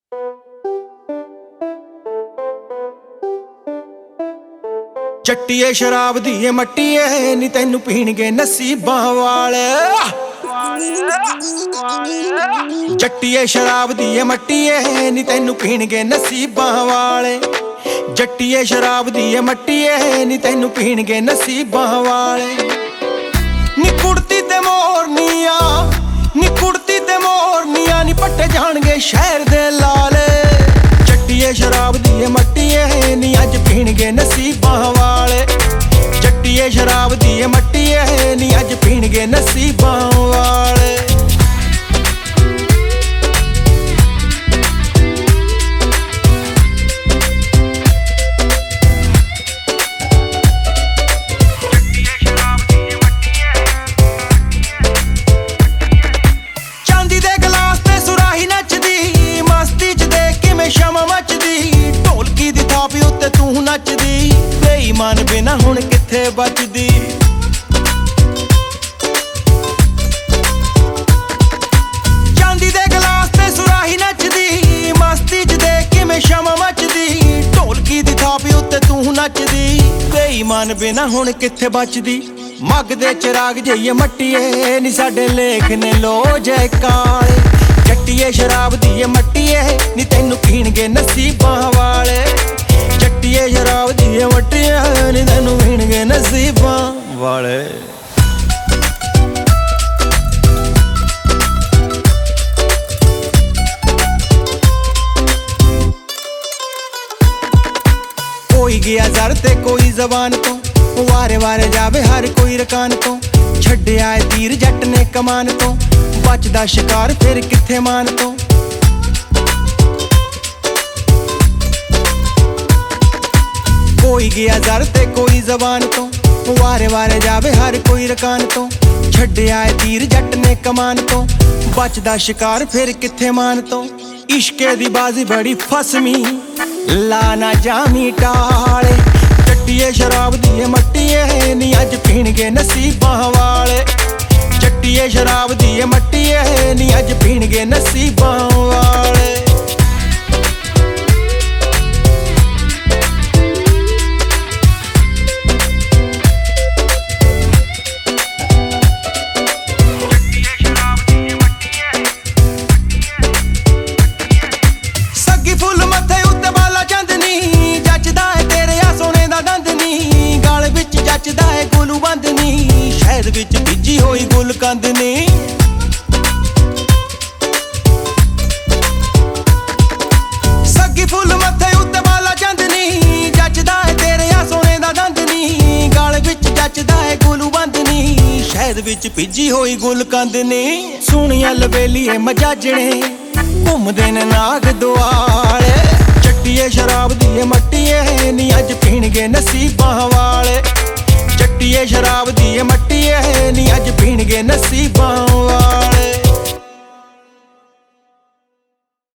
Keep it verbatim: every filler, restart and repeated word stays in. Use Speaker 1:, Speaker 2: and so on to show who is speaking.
Speaker 1: ਚੱਟੀਏ ਸ਼ਰਾਬ ਦੀ ਏ ਮੱਟੀਏ ਨੀ ਤੈਨੂੰ ਪੀਣਗੇ ਨਸੀਬਾਂ ਵਾਲੇ। ਜੱਟੀਏ ਸ਼ਰਾਬ ਦੀ ਏ ਮੱਟੀਏ ਨੀ ਤੈਨੂੰ ਪੀਣਗੇ ਨਸੀਬਾਂ ਵਾਲੇ। ਜੱਟੀਏ ਸ਼ਰਾਬ ਦੀ ਏ ਮੱਟੀਏ ਨੀ ਤੈਨੂੰ ਪੀਣਗੇ ਨਸੀਬਾਂ ਵਾਲੇ। ਨੀ ਕੁੜਤੀ ਤੇ ਮੋਰਨੀਆਂ ਨੀ ਕੁੜਤੀ ਤੇ ਮੋਰਨੀਆਂ ਨੀ ਪੱਟੇ ਜਾਣਗੇ ਸ਼ਹਿਰ ਦੇ ਲਾਲੇ। ਜੱਟੀਏ ਸ਼ਰਾਬ ਦੀ ਏ ਮੱਟੀਏ ਨੀ ਅੱਜ ਪੀਣਗੇ ਨਸੀਬਾਂ ਵਾਲੇ। ਜੱਟੀਏ ਸ਼ਰਾਬ ਦੀ ਏ ਮੱਟੀਏ ਨੀ ਅੱਜ ਪੀਣਗੇ ਨਸੀਬਾਂ ਵਾਲੇ। ਚਾਂਦੀ ਦੇ ਗਲਾਸ ਤੇ ਸੁਰਾਹੀ ਨੱਚਦੀ ਮਸਤੀ ਚ ਦੇਖ ਕਿਵੇਂ ਸ਼ਮਾ ਮੱਚਦੀ। ਢੋਲਕੀ ਦੀ ਥਾਪ ਉੱਤੇ ਤੂੰ ਨੱਚਦੀ ਬੇਈਮਾਨ ਬਿਨਾ ਹੁਣ ਕਿੱਥੇ ਬਚਦੀ। ਚਾਂਦੀ ਦੇ ਗਲਾਸ ਤੇ ਸੁਰਾਹੀ ਨੱਚਦੀ ਮਸਤੀ ਚ ਦੇਖ ਕਿਵੇਂ ਸ਼ਮਾ ਮੱਚਦੀ। ਢੋਲਕੀ ਦੀ ਥਾਪ ਉੱਤੇ ਤੂੰ ਨੱਚਦੀ ਬੇਈਮਾਨ ਬਿਨਾ ਹੁਣ ਕਿੱਥੇ ਬਚਦੀ। ਮੱਗ ਦੇ ਚਿਰਾਗ ਜਈਏ ਮੱਟੀਏ ਨੀ ਸਾਡੇ ਲੇਖ ਨੇ ਲੋ ਜੈ ਕਾਲੇ। ਜੱਟੀਏ ਸ਼ਰਾਬ ਦੀ ਏ ਮੱਟੀਏ ਨੀ ਤੈਨੂੰ ਪੀਣਗੇ ਨਸੀਬਾਂ ਵਾਲੇ। ਜੱਟੀਏ ਸ਼ਰਾਬ ਦੀ ਏ ਮੱਟੀਏ ਨੀ ਤੈਨੂੰ ਪੀਣਗੇ ਨਸੀਬਾਂ ਵਾਲੇ। ਕੋਈ ਗਿਆ ਜ਼ਰ ਤੇ ਕੋਈ ਜ਼ਬਾਨ ਤੋਂ ਵਾਰੇ ਵਾਰੇ ਜਾਵੇ ਹਰ ਕੋਈ ਰਕਾਨ ਤੋਂ। ਛੱਡਿਆ ਏ ਤੀਰ ਜੱਟ ਨੇ ਕਮਾਨ ਤੋਂ ਬਚਦਾ ਸ਼ਿਕਾਰ ਫਿਰ ਕਿੱਥੇ ਮਾਨ ਤੋਂ। ਕੋਈ ਗਿਆ ਜ਼ਰ ਤੇ ਕੋਈ ਜ਼ਬਾਨ ਤੋਂ ਵਾਰੇ ਵਾਰੇ ਜਾਵੇ ਹਰ ਕੋਈ ਰਕਾਨ ਤੋਂ। ਛੱਡਿਆ ਏ ਤੀਰ ਜੱਟ ਨੇ ਕਮਾਨ ਤੋਂ ਬਚਦਾ ਸ਼ਿਕਾਰ ਫਿਰ ਕਿੱਥੇ ਮਾਨ ਤੋਂ। ਇਸ਼ਕੇ ਦੀ ਬਾਜ਼ੀ ਬੜੀ ਫਸਮੀ ਲਾ ਨਾ ਜਾਮੀ ਟਾਲੇ। ਜੱਟੀਏ ਸ਼ਰਾਬ ਦੀ ਏ ਮੱਟੀਏ ਨੀ ਅੱਜ ਪੀਣਗੇ ਨਸੀਬਾਂ ਵਾਲੇ। ਜੱਟੀਏ ਸ਼ਰਾਬ ਦੀ ਏ ਮੱਟੀਏ ਨੀ ਅੱਜ ਪੀਣਗੇ ਨਸੀਬਾਂ ਵਾਲੇ। ਸੱਗੀ ਫੁੱਲ ਮੱਥੇ ਉੱਤੇ ਬਾਲਾ ਚੰਦਨੀ ਜੱਚਦਾ ਏ ਤੇਰੇ ਆ ਸੋਨੇ ਦਾ ਦੰਦਨੀ। ਗਲ ਵਿੱਚ ਜੱਚਦਾ ਏ ਗੁਲੂ ਬੰਦਨੀ ਸ਼ਹਿਦ ਵਿੱਚ ਭਿੱਜੀ ਹੋਈ ਗੁਲ ਕੰਦਨੀ। ਸੱਗੀ ਫੁੱਲ ਮੱਥੇ ਉੱਤੇ ਬਾਲਾ ਚੰਦਨੀ ਜੱਚਦਾ ਏ ਤੇਰੇ ਆ ਸੋਨੇ ਦਾ ਦੰਦਨੀ। ਗਲ ਵਿੱਚ ਜੱਚਦਾ ਏ ਗੁਲੂ ਬੰਦਨੀ ਸ਼ਹਿਦ ਵਿੱਚ ਭਿੱਜੀ ਹੋਈ ਗੁਲ ਕੰਦਨੀ। ਸੋਹਣੀਆਂ ਲਵੇਲੀਏ ਮਜਾਜਣੇ ਘੁੰਮਦੇ ਨੇ ਨਾਗ ਦੁਆਲੇ। ਜੱਟੀਏ ਸ਼ਰਾਬ ਦੀ ਏ ਮੱਟੀਏ ਨੀ ਅੱਜ ਪੀਣਗੇ ਨਸੀਬਾਂ ਵਾਲੇ। ਜੱਟੀਏ ਸ਼ਰਾਬ ਦੀ ਏ ਮੱਟੀਏ ਨੀ ਅੱਜ ਪੀਣਗੇ ਨਸੀਬਾਂ